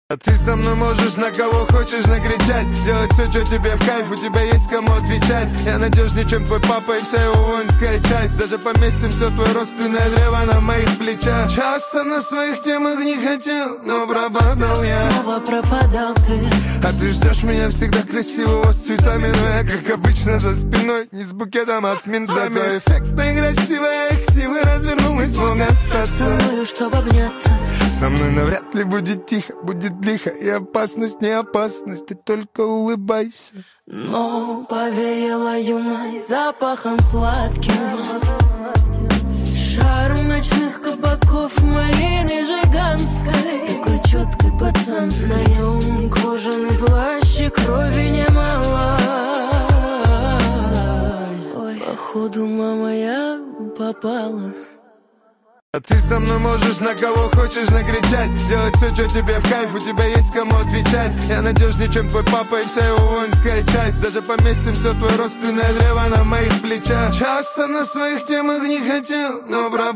А ты со мной можешь на кого хочешь накричать, делать все, что тебе в кайф, у тебя есть кому отвечать. Я надежнее, чем твой папа и вся его воинская часть. Даже поместим все твое родственное древо на моих плечах. Часто на своих темах не хотел, но пропадал я. Снова пропадал ты. А ты ждешь меня всегда красивого с цветами, но я, как обычно, за спиной, не с букетом, а с ментами. Зато эффектно и красиво я их силы развернул и смог остаться Со мною, чтоб обняться. Со мной навряд ли будет тихо, будет лихо. И опасность, не опасность, ты только улыбайся. Но повеяло юной запахом сладким, шаром ночных кабаков, малины жиганской, такой четкой пацанской. На нем кожаный плащ и крови немало. Ой, походу, мама, я попала. А ты со мной можешь на кого хочешь накричать, делать все, что тебе в кайф, у тебя есть кому отвечать. Я надежнее, чем твой папа и вся его воинская часть. Даже поместим все твое родственное древо на моих плечах. Часто на своих темах не хотел, но